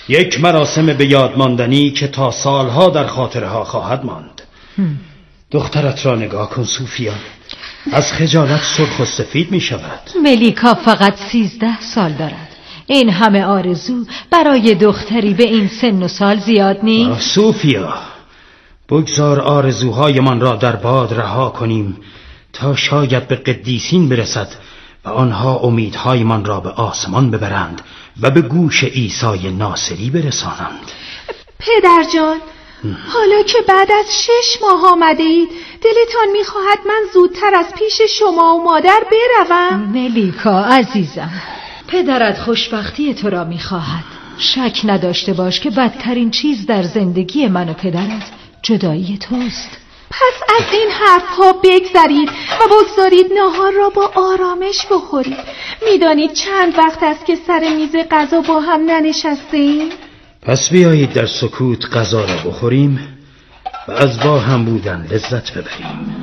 یک مراسم به یاد ماندنی که تا سالها در خاطرها خواهد ماند. دخترت را نگاه کن صوفیا، از خجالت سرخ و سفید می شود. ملیکا فقط 13 سال دارد. این همه آرزو برای دختری به این سن و سال زیاد نیست؟ صوفیا، بگذار آرزوهایمان را در باد رها کنیم تا شاید به قدیسین برسد و آنها امیدهایمان را به آسمان ببرند و به گوش عیسی ناصری برسانند. پدر جان، حالا که بعد از 6 ماه آمده اید، دلتان میخواهد من زودتر از پیش شما و مادر بروم؟ ملیکا عزیزم، پدرت خوشبختی تو را میخواهد. شک نداشته باش که بدترین چیز در زندگی من و پدرت جدایی توست. پس از این حرفها بگذرید و بگذارید ناهار را با آرامش بخورید. میدانید چند وقت است که سر میز غذا با هم ننشسته ایم؟ پس بیایید در سکوت غذا را بخوریم و از با هم بودن لذت ببریم.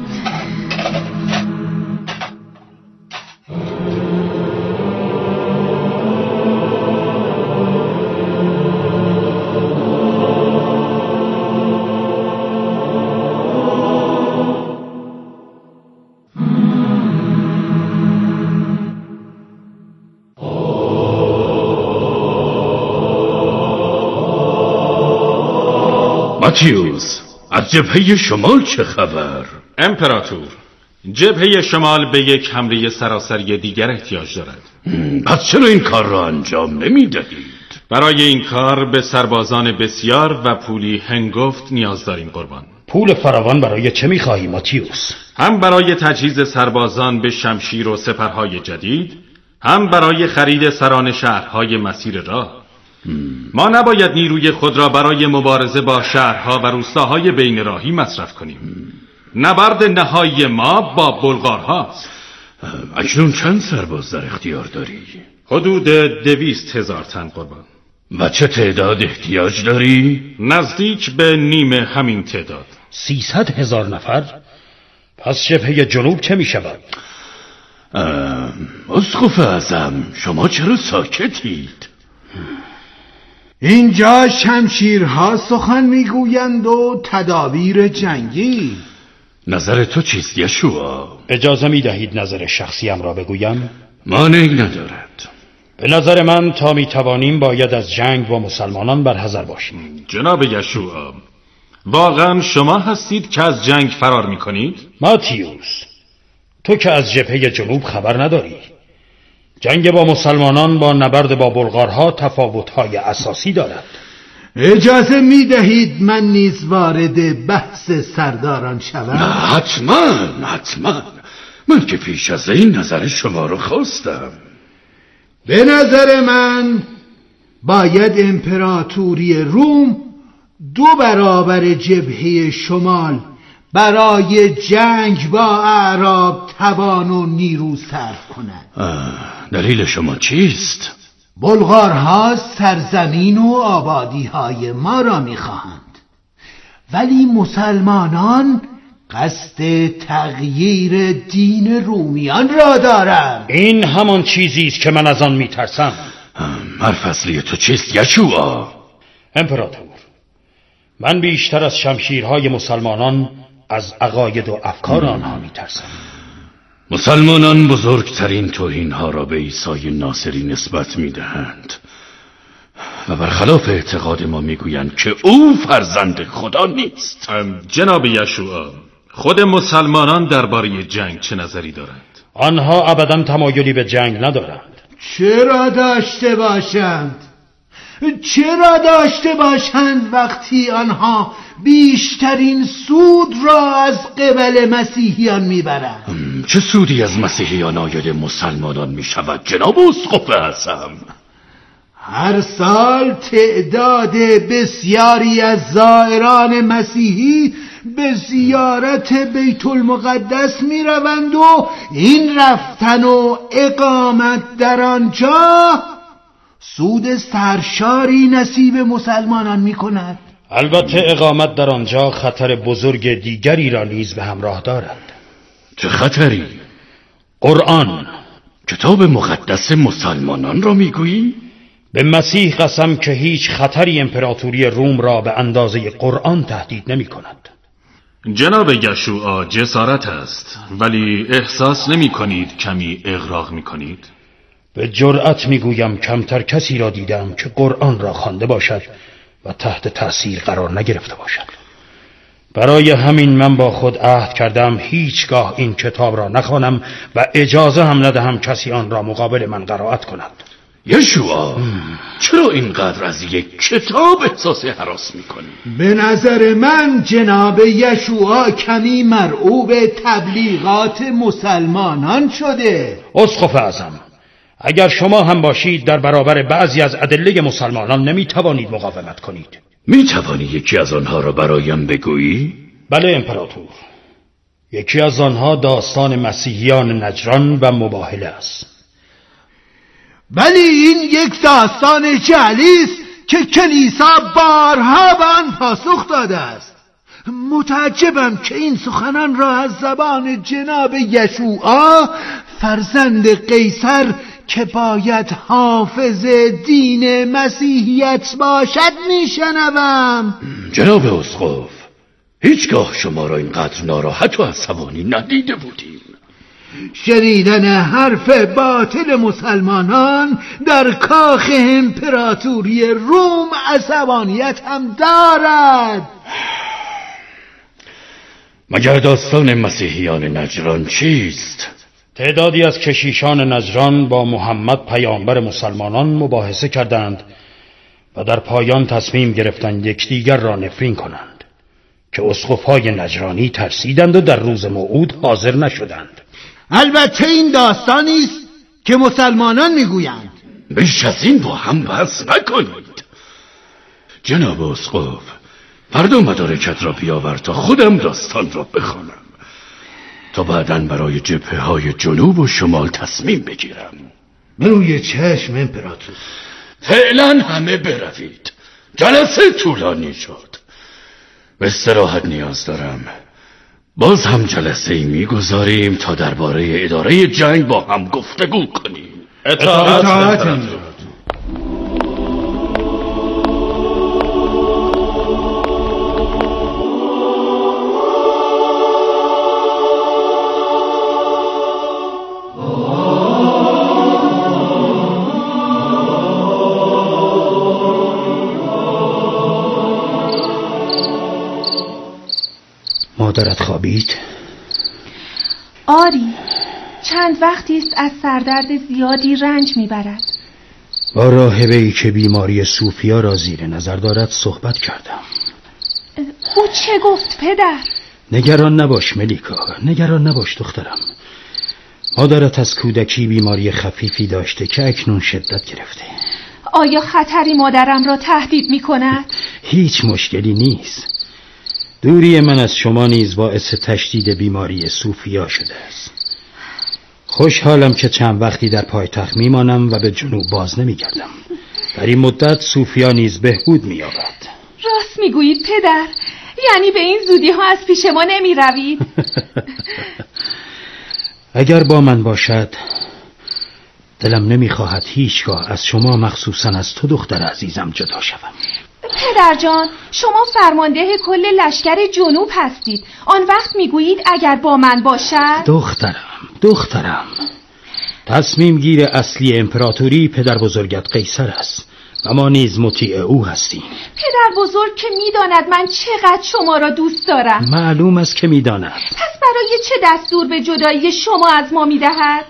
ماتیوس، از جبهه شمال چه خبر؟ امپراتور، جبهه شمال به یک حمله سراسری دیگر احتیاج دارد. پس چرا این کار را انجام نمی دهید؟ برای این کار به سربازان بسیار و پولی هنگفت نیاز داریم قربان. پول فراوان برای چه می‌خواهی ماتیوس؟ هم برای تجهیز سربازان به شمشیر و سپرهای جدید، هم برای خرید سران شهرهای مسیر راه. ما نباید نیروی خود را برای مبارزه با شهرها و روستاهای بین راهی مصرف کنیم. نبرد نهایی ما با بلغارهاست. اکنون چند سرباز در اختیار داری؟ حدود 200,000 تن قربان. و چه تعداد احتیاج داری؟ نزدیک به نیم همین تعداد. 300,000 نفر؟ پس جبهه جنوب چه می شود؟ اسقف اعظم، شما چرا ساکتید؟ اینجا شمشیرها سخن میگویند و تدابیر جنگی. نظر تو چیست یشوع؟ اجازه میدهید نظر شخصیم را بگویم؟ مانعی ندارد. به نظر من تا میتوانیم باید از جنگ با مسلمانان برحذر باشیم. جناب یشوع، واقعا شما هستید که از جنگ فرار میکنید؟ ماتیوس، تو که از جبهه جنوب خبر نداری. جنگ با مسلمانان با نبرد با بلغارها تفاوت‌های اساسی دارد. اجازه میدهید من نیز وارد بحث سرداران شوم؟ حتما. من که پیش از این نظر شما رو خواستم. به نظر من باید امپراتوری روم 2 برابر جبهه شمال برای جنگ با اعراب توان و نیرو صرف کند. دلیل شما چیست؟ بلغارها سرزمین و آبادی‌های ما را می‌خواهند، ولی مسلمانان قصد تغییر دین رومیان را دارند. این همان چیزی است که من از آن می‌ترسم. حرف اصلی تو چیست یشوع؟ امپراتور، من بیشتر از شمشیرهای مسلمانان از عقاید و افکار آنها می‌ترسم. مسلمانان بزرگترین توهین‌ها را به عیسی ناصری نسبت می‌دهند و برخلاف اعتقاد ما می‌گویند که او فرزند خدا نیست. جناب یشوع، خود مسلمانان درباره جنگ چه نظری دارند؟ آنها ابداً تمایلی به جنگ ندارند. چرا داشته باشند وقتی آنها بیشترین سود را از قبل مسیحیان میبرند؟ چه سودی از مسیحیان آید مسلمانان میشود جناب اسقف اعظم؟ هر سال تعداد بسیاری از زائران مسیحی به زیارت بیت المقدس می روند و این رفتن و اقامت در آنجا سود سرشاری نصیب مسلمانان می کند. البته اقامت در آنجا خطر بزرگ دیگری را نیز به همراه دارد. چه خطری؟ قرآن، کتاب مقدس مسلمانان را میگویی؟ به مسیح قسم که هیچ خطری امپراتوری روم را به اندازه قرآن تهدید نمی کند. جناب یشوع جسارت است، ولی احساس نمی کنید کمی اغراق می کنید؟ به جرأت می گویم کمتر کسی را دیدم که قرآن را خوانده باشد و تحت تأثیر قرار نگرفته باشد. برای همین من با خود عهد کردم هیچگاه این کتاب را نخوانم و اجازه هم ندهم کسی آن را مقابل من قرائت کند. یشوع، چرا اینقدر از یک کتاب احساس هراس میکنی؟ به نظر من جناب یشوع کمی مرعوب تبلیغات مسلمانان شده. اسقف اعظم، اگر شما هم باشید در برابر بعضی از ادله مسلمانان نمیتوانید مقاومت کنید. میتوانی یکی از آنها را برایم بگویی؟ بله امپراتور. یکی از آنها داستان مسیحیان نجران و مباهله است. ولی این یک داستان جعلی است که کلیسا بارها به آن پاسخ داده است. متعجبم که این سخنان را از زبان جناب یشوع، فرزند قیصر که باید حافظ دین مسیحیت باشد میشنوم. جناب اسقف، هیچگاه شما را اینقدر ناراحت و عصبانی ندیده بودیم. شنیدن حرف باطل مسلمانان در کاخ امپراتوری روم عصبانیت هم دارد. مگر داستان مسیحیان نجران چیست؟ تعدادی از کشیشان نجران با محمد پیامبر مسلمانان مباحثه کردند و در پایان تصمیم گرفتند یکدیگر را نفرین کنند که اسقف‌های نجرانی ترسیدند و در روز موعود حاضر نشدند. البته این داستانی است که مسلمانان میگویند. بیش از این با هم بحث نکنید. جناب اسقف، فردا مدارکت را بیاور تا خودم داستان را بخوانم، تا بعداً برای جبهه‌های جنوب و شمال تصمیم بگیرم. روی چشم امپراتور. فعلا همه بروید، جلسه طولانی شد، به استراحت نیاز دارم. باز هم جلسه ای میگذاریم تا درباره اداره جنگ با هم گفتگو کنیم. اطاعت. مادرت خوابید؟ آری، چند وقتی است از سردرد زیادی رنج میبرد. با راهبه‌ای که بیماری صوفیا را زیر نظر دارد صحبت کردم. او چه گفت پدر؟ نگران نباش ملیکا، نگران نباش دخترم. مادرت از کودکی بیماری خفیفی داشته که اکنون شدت گرفته. آیا خطری مادرم را تهدید میکند؟ هیچ مشکلی نیست. دوری من از شما نیز باعث تشدید بیماری صوفیا شده است. خوشحالم که چند وقتی در پایتخت میمانم و به جنوب باز نمیگردم. در این مدت صوفیا نیز بهبود مییابد. راست میگویید پدر؟ یعنی به این زودی ها از پیش ما نمی روید؟ اگر با من باشد دلم نمیخواهد هیچگاه از شما، مخصوصا از تو دختر عزیزم، جدا شوم. پدر جان، شما فرمانده کل لشکر جنوب هستید. آن وقت میگویید اگر با من باشد؟ دخترم، تصمیم گیر اصلی امپراتوری پدر بزرگت قیصر است و ما نیز مطیع او هستیم. پدر بزرگ که میداند من چقدر شما را دوست دارم. معلوم است که میداند. پس برای چه دستور به جدایی شما از ما میدهد؟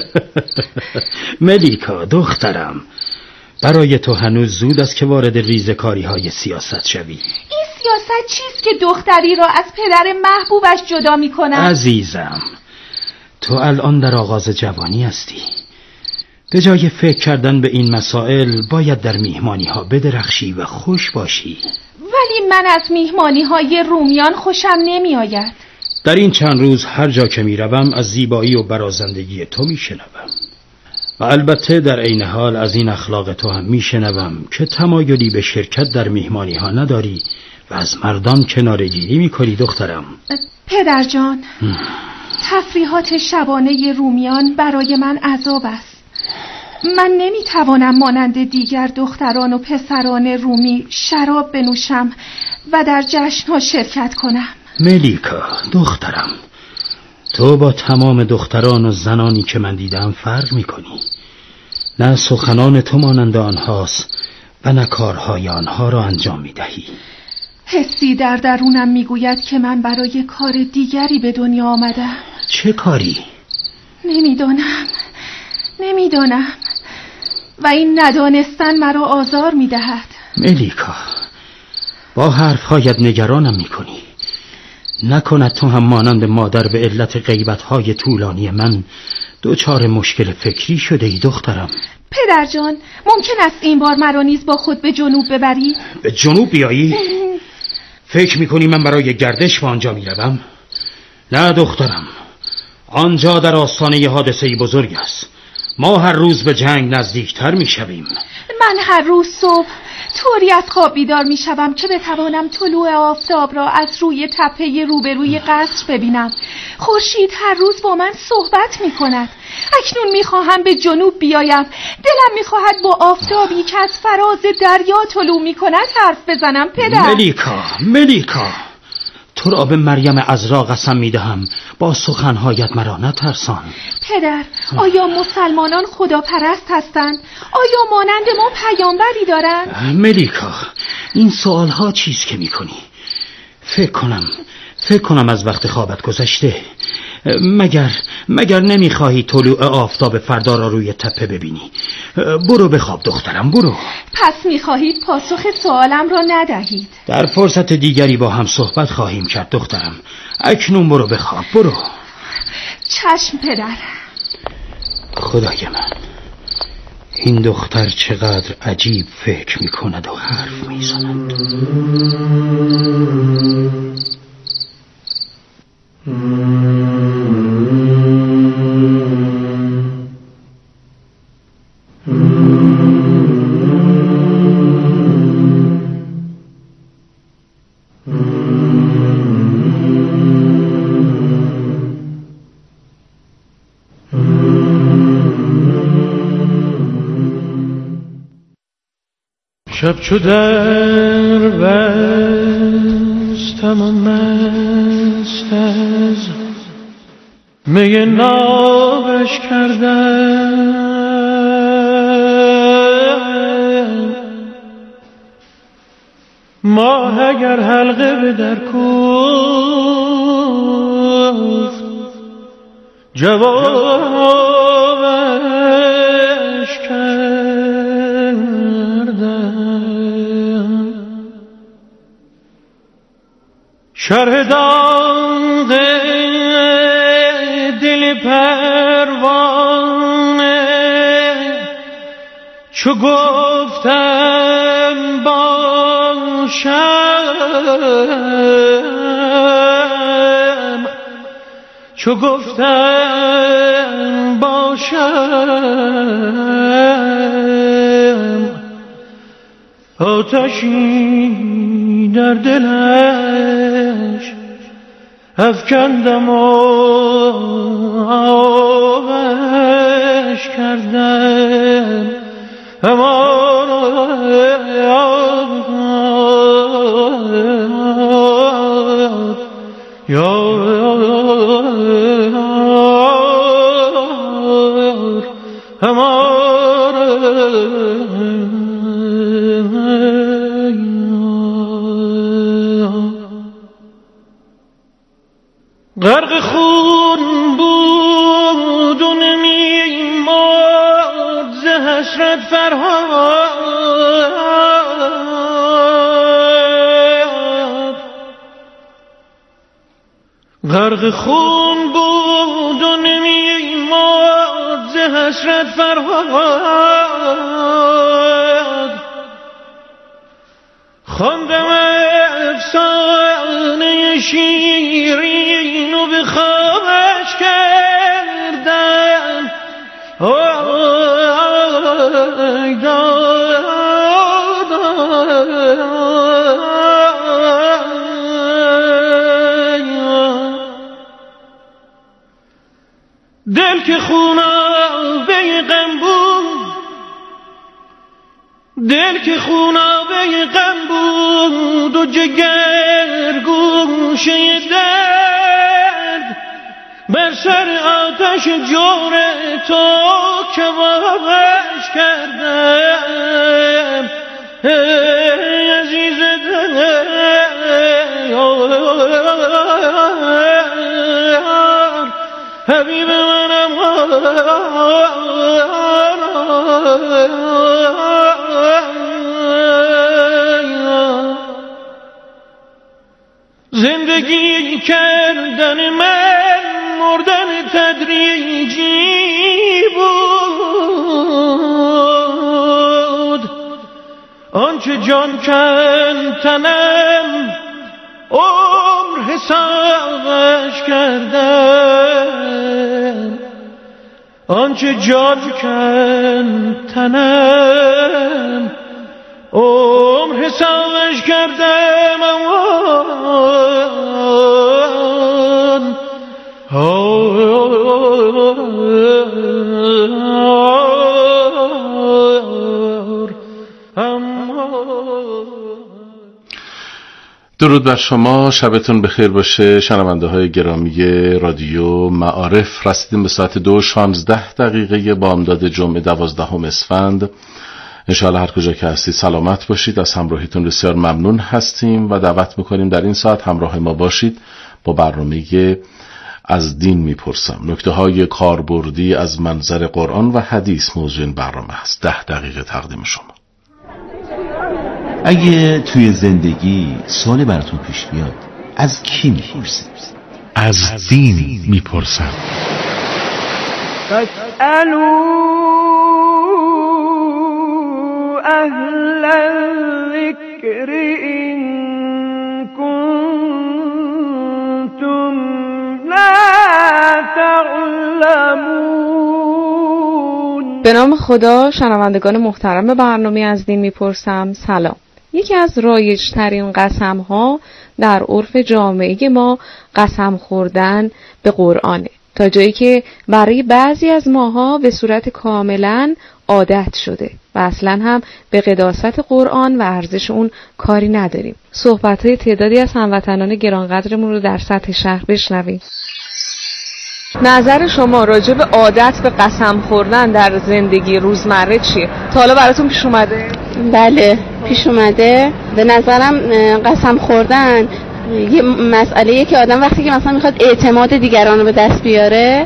ملیکا دخترم، برای تو هنوز زود است که وارد ریزکاری های سیاست شوی. این سیاست چیست که دختری را از پدر محبوبش جدا می کند؟ عزیزم، تو الان در آغاز جوانی هستی. به جای فکر کردن به این مسائل باید در میهمانی ها بدرخشی و خوش باشی. ولی من از میهمانی های رومیان خوشم نمی آید. در این چند روز هر جا که می روم از زیبایی و برازندگی تو می شنوم و البته در عین حال از این اخلاق تو هم می شنوم که تمایلی به شرکت در میهمانی ها نداری و از مردان کناره‌گیری می کنی دخترم. پدر جان، تفریحات شبانه رومیان برای من عذاب است. من نمیتوانم مانند دیگر دختران و پسران رومی شراب بنوشم و در جشن‌ها شرکت کنم. ملیکا دخترم، تو با تمام دختران و زنانی که من دیدم فرق میکنی. نه سخنان تو مانند آنهاست و نه کارهای آنها را انجام میدهی. حسی در درونم میگوید که من برای کار دیگری به دنیا آمدم. چه کاری؟ نمیدانم و این ندانستن مرا آزار میدهد. ملیکا، با حرفهایت نگرانم میکنی. نکند تو هم مانند مادر به علت غیبت‌های طولانی من دوچار مشکل فکری شده ای دخترم؟ پدر جان، ممکن است این بار مرا نیز با خود به جنوب ببری؟ به جنوب بیایی؟ فکر میکنی من برای گردش به آنجا میروم؟ نه دخترم، آنجا در آستانه حادثه‌ای بزرگ است. ما هر روز به جنگ نزدیکتر میشویم. من هر روز صبح طوری از خواب بیدار میشوم که بتوانم طلوع آفتاب را از روی تپه روبروی قصر ببینم. خورشید هر روز با من صحبت میکند. اکنون میخواهم به جنوب بیایم. دلم میخواهد با آفتابی که از فراز دریا طلوع میکند حرف بزنم. پدر ملیکا، تو را به مریم عذرا قسم میدهم با سخنهایت مرا نترسان. پدر، آیا مسلمانان خداپرست هستند؟ آیا مانند ما پیامبری دارند؟ ملیکا، این سوالها چیست که میکنی؟ فکر کنم از وقت خوابت گذشته. مگر نمیخواهی طلوع آفتاب فردا را روی تپه ببینی؟ برو بخواب دخترم، برو. پس میخواهید پاسخ سوالم را ندهید؟ در فرصت دیگری با هم صحبت خواهیم کرد دخترم. اکنون برو بخواب، برو. چشم پدر. خدای من، این دختر چقدر عجیب فکر میکند و حرف میزند. شب چو در بستم و مست از می نابش کردم. ماه اگر حلقه به در کوفت جوابش کردم. شرح داغ دل پروانه چو گفتم باشم آتشی در دلش افکندم و آبش کردم. غرق خون بود و نمی‌مرد ز حسرت فرهاد. غرق خون بود و نمی‌مرد ز حسرت فرهاد. خواندم افسانه شیرین و به خوابش کردم. دل که خونابه غم بود دل که خونابه غم بود و جگر گوشه درد، بر سر آتش جور تو که واقعش کردم عزیز دل حبیب منم زندگی کردن من مردن تدریجی بود، آنچه جان کن تنم عمر حسابش کردم، آنچه جان کن تنم عمر حسابش کردم. درود بر شما، شبتون بخیر باشه شنونده های گرامی رادیو معارف. رسیدیم به ساعت 2:16 بامداد جمعه 12 اسفند. انشاءالله هر کجا که هستید سلامت باشید. از همراهیتون بسیار ممنون هستیم و دعوت میکنیم در این ساعت همراه ما باشید با برنامه از دین میپرسم. نکته های کاربردی از منظر قرآن و حدیث موضوع این برنامه است. 10 دقیقه تقدیم شما. اگه توی زندگی سوالی براتون پیش بیاد از کی میپرسید؟ از دین میپرسم. فاسألوا اهل الذکر ان کنتم لا تعلمون. به نام خدا. شنوندگان محترم برنامه از دین میپرسم سلام. یکی از رایج‌ترین قسم‌ها در عرف جامعه ما قسم خوردن به قرآنه، تا جایی که برای بعضی از ماها به صورت کاملاً عادت شده و اصلاً هم به قداست قرآن و ارزش اون کاری نداریم. صحبت‌های تعدادی از هموطنان گرانقدرمون رو در سطح شهر بشنویم. نظر شما راجع به عادت به قسم خوردن در زندگی روزمره چیه؟ تا حالا براتون پیش اومده؟ بله پیش اومده. به نظرم قسم خوردن یه مسئله‌ایه که آدم وقتی که مثلا میخواد اعتماد دیگران رو به دست بیاره،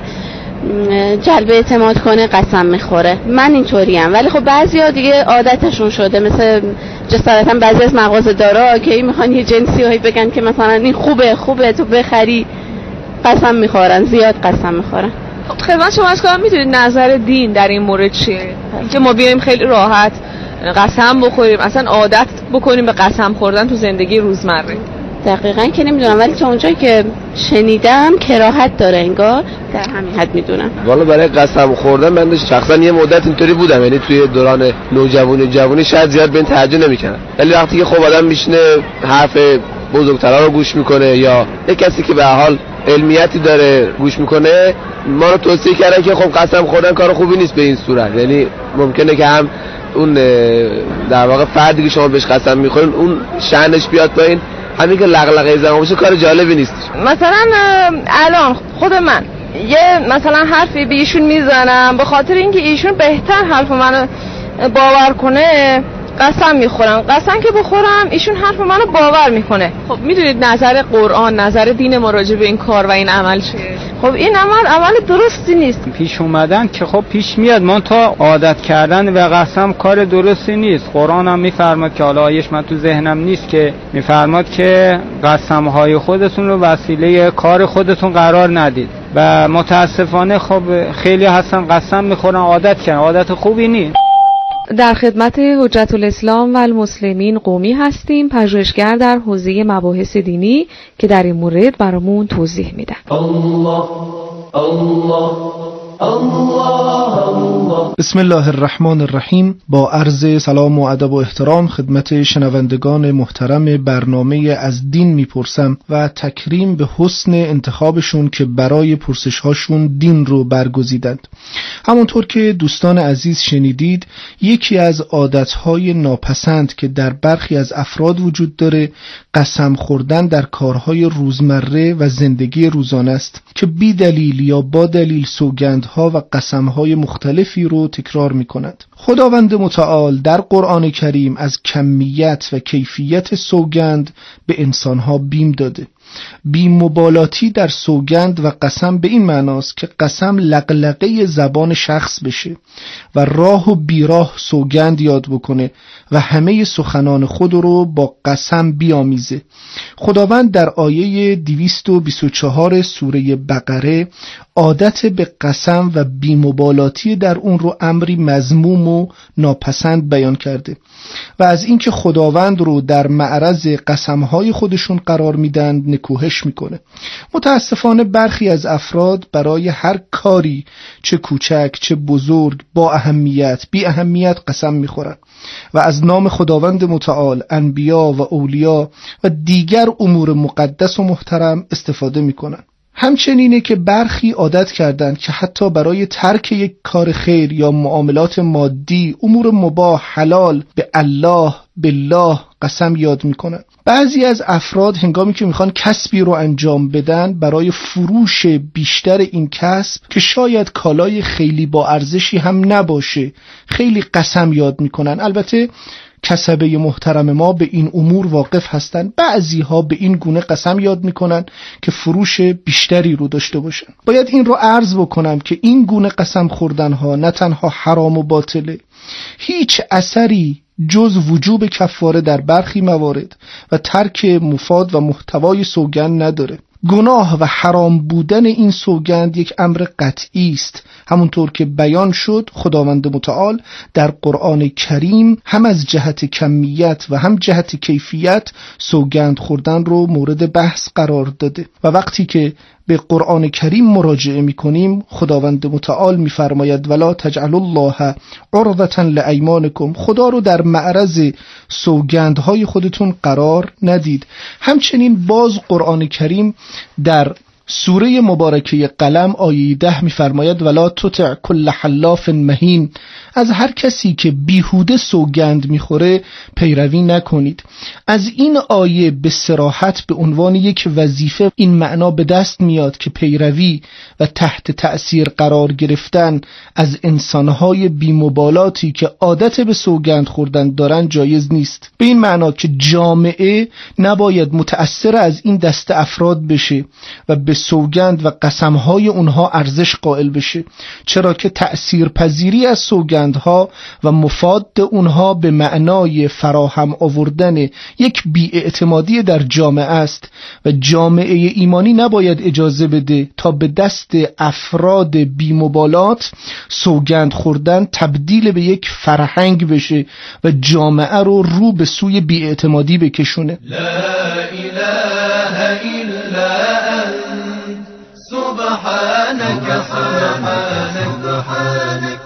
جلب اعتماد کنه، قسم میخوره. من اینطوریم، ولی خب بعضیا دیگه عادتشون شده، مثل جسارتا بعضی از مغازه‌دارا که میخوان یه جنسی رو بگن که مثلا این خوبه تو بخری، قسم میخورن، زیاد قسم میخورن. خب خدمت شما از کنم میدونید نظر دین در این مورد چیه؟ که ما بیایم خیلی راحت قسم بخوریم، اصلا عادت بکنیم به قسم خوردن تو زندگی روزمره. دقیقاً که نمیدونم، ولی تا اونجایی که شنیدم کراهت داره انگار، در همین حد میدونم. والا برای قسم خوردن من شخصا یه مدت اینطوری بودم، یعنی توی دوران نوجوانی شاید زیاد به این توجه نمی‌کردم، ولی وقتی که خب آدم میشینه حرف بزرگترا رو گوش میکنه یا یک کسی که به حال علمیتی داره گوش میکنه، ما رو توصیه کردن که خب قسم خوردن کار خوبی نیست به این صورت. یعنی ممکنه که هم اون در واقع فردی که شما بهش قسم میخورین اون شأنش بیاد پایین، همین که لغلقه زمان باشه کار جالبی نیست. مثلا الان خود من یه مثلا حرفی به ایشون میزنم، به خاطر اینکه ایشون بهتر حرف منو باور کنه قسم میخورم. قسم که بخورم ایشون حرف منو باور میکنه. خب میدونید نظر قرآن، نظر دین ما راجع به این کار و این عمل چیه؟ خب این عمل درستی نیست. پیش اومدن که خب پیش میاد، من تا عادت کردن به قسم کار درستی نیست. قرآن هم میفرماد که حالا آیش من تو ذهنم نیست که میفرماد که قسمهای خودتون رو وسیله کار خودتون قرار ندید و متاسفانه خب خیلی هستن قسم میخورن، عادت کردن، عادت خوبی نیست. در خدمت حجت الاسلام و المسلمین قومی هستیم، پژوهشگر در حوزه مباحث دینی که در این مورد برامون توضیح میدن. الله الله بسم الله الرحمن الرحیم. با عرض سلام و ادب و احترام خدمت شنوندگان محترم برنامه از دین میپرسم و تکریم به حسن انتخابشون که برای پرسش هاشون دین رو برگزیدند. همونطور که دوستان عزیز شنیدید، یکی از عادتهای ناپسند که در برخی از افراد وجود داره قسم خوردن در کارهای روزمره و زندگی روزانه است که بی دلیل یا با دلیل سوگندها و قسمهای مختلفی رو تکرار می کند. خداوند متعال در قرآن کریم از کمیت و کیفیت سوگند به انسانها بیم داده. بی‌مبالاتی در سوگند و قسم به این معناست که قسم لقلقه زبان شخص بشه و راه و بیراه سوگند یاد بکنه و همه سخنان خود رو با قسم بیامیزه. خداوند در آیه 224 سوره بقره عادت به قسم و بی‌مبالاتی در اون رو امری مذموم و ناپسند بیان کرده و از اینکه خداوند رو در معرض قسمهای خودشون قرار میدن نکوهش میکنه. متاسفانه برخی از افراد برای هر کاری چه کوچک چه بزرگ با اهمیت بی اهمیت قسم میخورن و از نام خداوند متعال انبیا و اولیا و دیگر امور مقدس و محترم استفاده میکنن. همچنینه که برخی عادت کردند که حتی برای ترک یک کار خیر یا معاملات مادی، امور مباح، حلال به الله، بالله قسم یاد میکنن. بعضی از افراد هنگامی که میخوان کسبی رو انجام بدن برای فروش بیشتر این کسب که شاید کالای خیلی با ارزشی هم نباشه خیلی قسم یاد میکنن. البته کسبه محترم ما به این امور واقف هستند. بعضی ها به این گونه قسم یاد میکنن که فروش بیشتری رو داشته باشن. باید این رو عرض بکنم که این گونه قسم خوردن ها نه تنها حرام و باطله، هیچ اثری جز وجوب کفاره در برخی موارد و ترک مفاد و محتوای سوگند نداره. گناه و حرام بودن این سوگند یک امر قطعی است. همونطور که بیان شد خداوند متعال در قرآن کریم هم از جهت کمیت و هم جهت کیفیت سوگند خوردن رو مورد بحث قرار داده و وقتی که به قرآن کریم مراجعه میکنیم خداوند متعال میفرماید ولا تجعلوا الله عرضة لایمانکم، خدا رو در معرض سوگندهای خودتون قرار ندید. همچنین باز قرآن کریم در سوره مبارکه قلم آیه 10 میفرماید ولا تطع کل حلاف مهین، از هر کسی که بیهوده سوگند میخوره پیروی نکنید. از این آیه به صراحت به عنوان یک وظیفه این معنا به دست میاد که پیروی و تحت تأثیر قرار گرفتن از انسانهای بی‌مبالاتی که عادت به سوگند خوردن دارن جایز نیست. به این معنا که جامعه نباید متأثر از این دست افراد بشه و به سوگند و قسمهای اونها ارزش قائل بشه، چرا که تأثیر پذیری از سوگندها و مفاد اونها به معنای فراهم آوردن یک بی‌اعتمادی در جامعه است و جامعه ایمانی نباید اجازه بده تا به دست افراد بی‌مبالات سوگند خوردن تبدیل به یک فرهنگ بشه و جامعه رو به سوی بی‌اعتمادی بکشونه. لا اله الا انت سبحانك سبحانك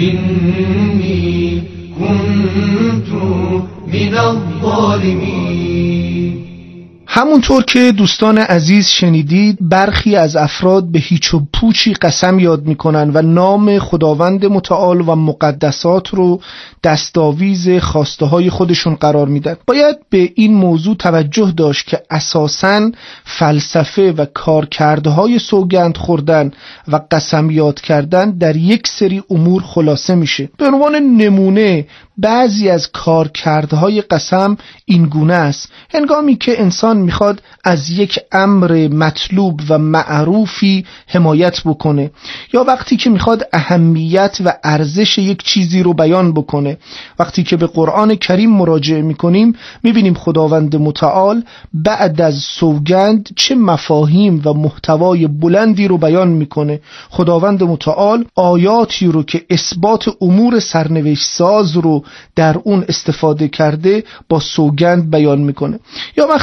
إني كنت من الظالمين. همونطور که دوستان عزیز شنیدید برخی از افراد به هیچ و پوچی قسم یاد میکنن و نام خداوند متعال و مقدسات رو دستاویز خواسته های خودشون قرار میدن. باید به این موضوع توجه داشت که اساساً فلسفه و کارکردهای سوگند خوردن و قسم یاد کردن در یک سری امور خلاصه میشه. به عنوان نمونه بعضی از کارکردهای قسم این گونه است: هنگامی که انسان میخواد از یک امر مطلوب و معروفی حمایت بکنه یا وقتی که میخواد اهمیت و ارزش یک چیزی رو بیان بکنه، وقتی که به قرآن کریم مراجعه میکنیم میبینیم خداوند متعال بعد از سوگند چه مفاهیم و محتوای بلندی رو بیان میکنه. خداوند متعال آیاتی رو که اثبات امور سرنوشت ساز رو در اون استفاده کرده با سوگند بیان میکنه. یا وقتی میخواد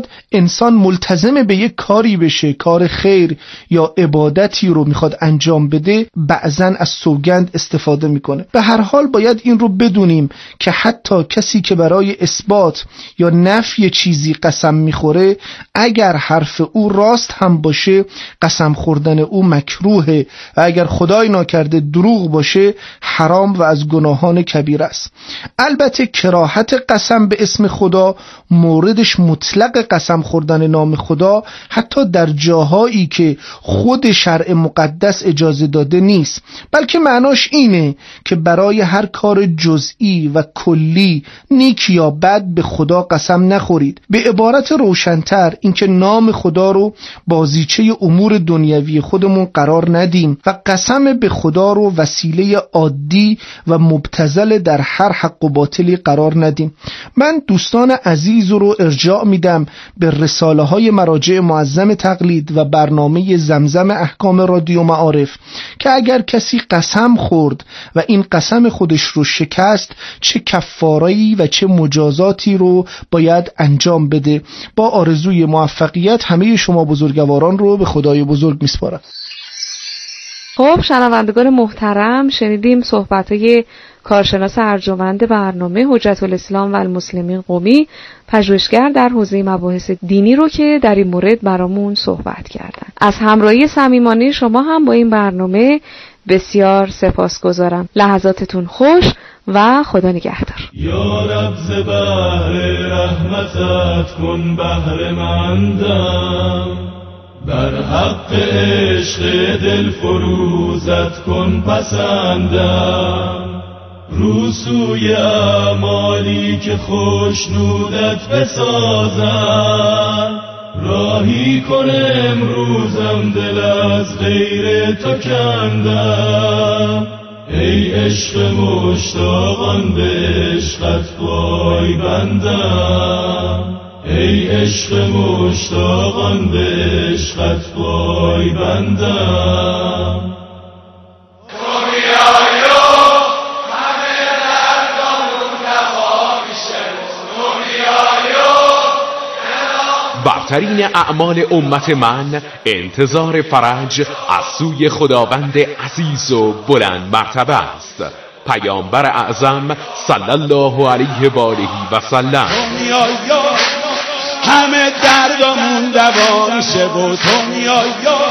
میخواد انسان ملتزم به یک کاری بشه، کار خیر یا عبادتی رو میخواد انجام بده، بعضن از سوگند استفاده میکنه. به هر حال باید این رو بدونیم که حتی کسی که برای اثبات یا نفی چیزی قسم میخوره، اگر حرف او راست هم باشه قسم خوردن او مکروهه و اگر خدای ناکرده دروغ باشه حرام و از گناهان کبیر است. البته کراهت قسم به اسم خدا موردش مطلق قسم خوردن نام خدا حتی در جاهایی که خود شرع مقدس اجازه داده نیست، بلکه معناش اینه که برای هر کار جزئی و کلی نیک یا بد به خدا قسم نخورید. به عبارت روشن‌تر اینکه نام خدا رو بازیچه امور دنیوی خودمون قرار ندیم و قسم به خدا رو وسیله عادی و مبتذل در هر حق و باطلی قرار ندیم. من دوستان عزیز رو ارجاع میدم به رساله های مراجع معظم تقلید و برنامه زمزم احکام رادیو معارف که اگر کسی قسم خورد و این قسم خودش رو شکست چه کفاره‌ای و چه مجازاتی رو باید انجام بده. با آرزوی موفقیت همه شما بزرگواران رو به خدای بزرگ میسپارم. خب شنوندگان محترم، شنیدیم صحبت‌های کارشناس ارجمند برنامه حجت الاسلام و المسلمین قمی، پژوهشگر در حوزه مباحث دینی رو که در این مورد برامون صحبت کردن. از همراهی صمیمانه شما هم با این برنامه بسیار سپاسگزارم. لحظاتتون خوش و خدا نگهدار. یا رب ز بحر رحمتت کن بحر مندم، بر حق عشق دل فروزت کن پسندم، رو سوی اعمالی که خوشنودت بسازن، راهی کن امروزم دل از غیر تو کندم، ای عشق مشتاقان به عشقت پای بندم، ای عشق مشتاقان به عشقت پای بندم. برترین اعمال امت من انتظار فرج از سوی خداوند عزیز و بلند مرتبه است. پیامبر اعظم صلی الله علیه و آله و سلم. همه دردمون دوا میشه و تو میای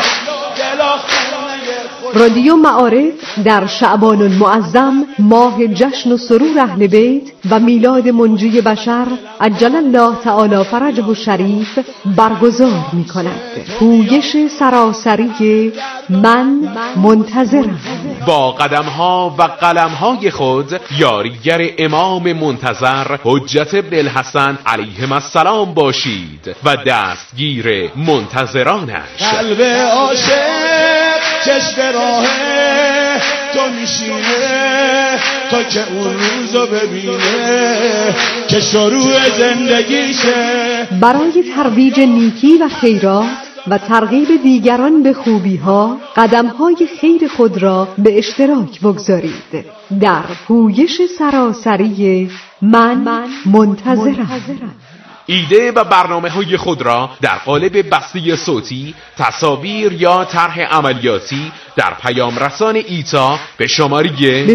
رادیو معارف در شعبان المعظم، ماه جشن و سرور اهل بیت و میلاد منجی بشر عجل الله تعالی فرجه الشریف برگزار می کند. پویش سراسری من منتظرم. با قدمها و قلمهای خود یاریگر امام منتظر حجت ابن الحسن علیهم السلام باشید و دستگیر منتظرانش. قلب عاشق چشم راه تو میشینه تا که اون روزو ببینه که شروع زندگیشه. برای ترویج نیکی و خیرات و ترغیب دیگران به خوبی‌ها، قدم‌های خیر خود را به اشتراک بگذارید در پویش سراسری من منتظرم. ایده و برنامه‌های خود را در قالب بسته صوتی، تصاویر یا طرح عملیاتی در پیام رسان ایتا به شماره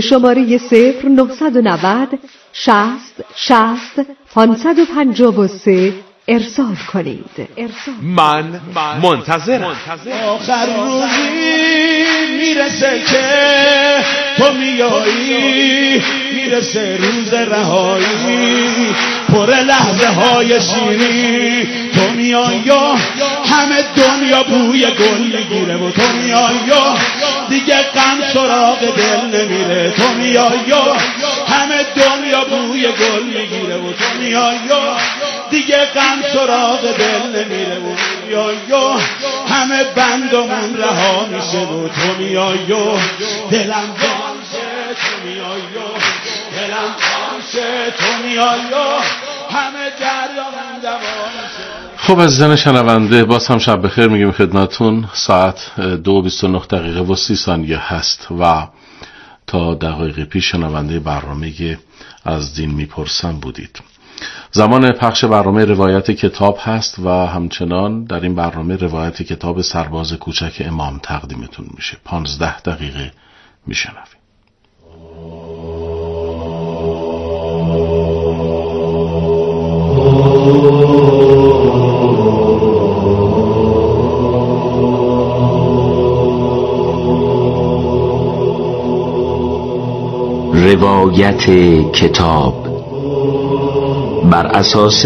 0990 60 60 553 ارسال کنید. من منتظرم. آخر روزی میرسه که تو میایی، میرسه روز رهایی، پر لحظه های شیری. تو میایی و همه دنیا بوی گل میگیره و تو میایی و دیگه غم سراغ دل نمیره. تو میایی و همه دنیا بوی گل میگیره و تو میایی و دیگه غم سراغ دل نمیره و میایی و همه بندمون رها میشه و تو میایی و دلم وانشه. تو میایی و دلم وانشه. تو میایی و همه دریامون دوا میشه. خب عزیزان شنونده، باز هم شب بخیر میگیم خدمتون. ساعت 2:29 دقیقه و 30 ثانیه هست و تا دقایق پیش شنونده برنامه از دین میپرسم بودید. زمان پخش برنامه روایت کتاب هست و همچنان در این برنامه روایت کتاب سرباز کوچک امام تقدیمتون میشه. 15 دقیقه میشنویم. روایت کتاب بر اساس